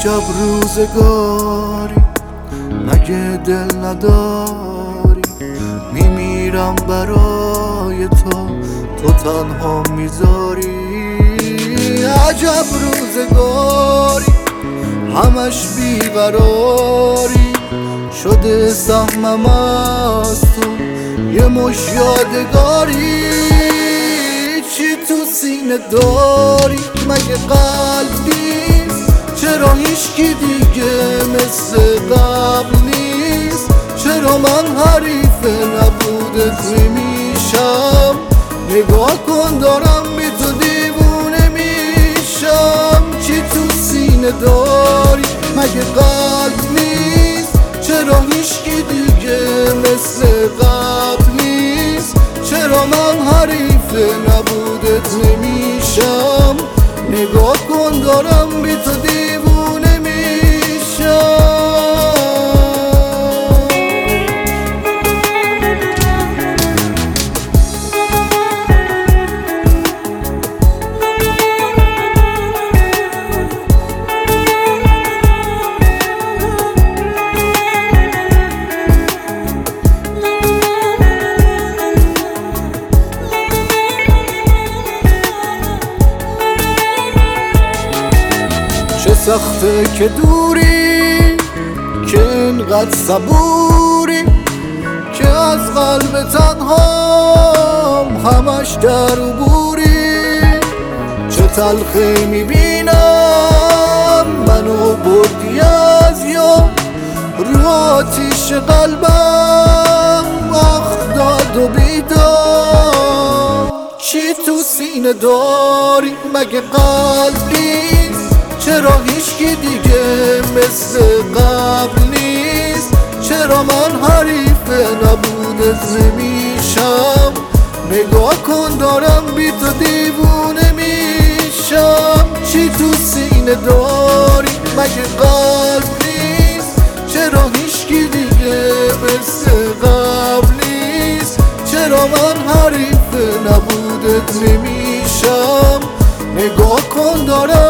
عجب روزگاری، مگه دل نداری؟ میمیرم برای تو تنها میذاری. عجب روزگاری، همش بیقراری، شده سهمم از تو یه مش یادگاری. چی تو سینه داری؟ مگه قلب نیست؟ چرا هیچکی دیگه مثل قبل نیست؟ چرا من حریف نبودت نمیشم؟ نگاه کن دارم بی تو دیوونه میشم. چی تو سینه داری؟ مگه قلب نیست؟ چرا هیچکی دیگه مثل قبل نیست؟ چرا من حریف نبودت نمیشم؟ نگاه کن دارم بی تو دیوونه میشم. چه سخته که دوری، که اینقدر صبوری، که از قلب تنهام همش در عبوری. چه تلخی میبینم منو بردی از یاد، رو آتیش قلبم آخ داد و بیداد. چی تو سینه داری؟ مگه قلب نیست؟ چرا هیچکی دیگه مثل قبل نیست؟ چرا من حریف نبودت نمیشم؟ نگاه کن دارم بی تو دیوونه میشم. چی تو سینه داری؟ مگه قلب نیست؟ چرا هیچکی دیگه مثل قبل نیست؟ چرا من حریف نبودت نمیشم؟ نگاه کن دارم